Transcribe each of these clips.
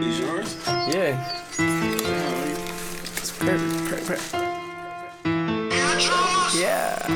These yours? Yeah. It's perfect. Yeah.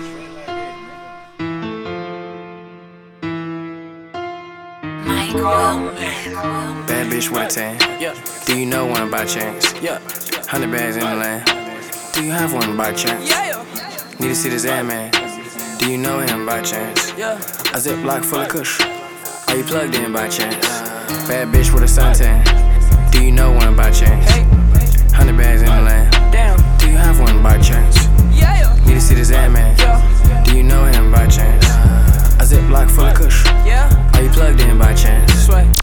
Bad bitch with a tan. Yeah. Do you know one by chance? Yeah. 100 bags in the land. Do you have one by chance? Yeah. Need to see this ad man. Do you know him by chance? Yeah. A ziplock full of kush. Are you plugged in by chance? Bad bitch with a suntan. Do you know one by chance? Hey. 100 bags in the land. Damn. Do you have one by chance? Yeah. Need to see this ad man. Yeah. Do you know him by chance? A ziplock full of kush. Yeah. Are you plugged in by chance? Sway.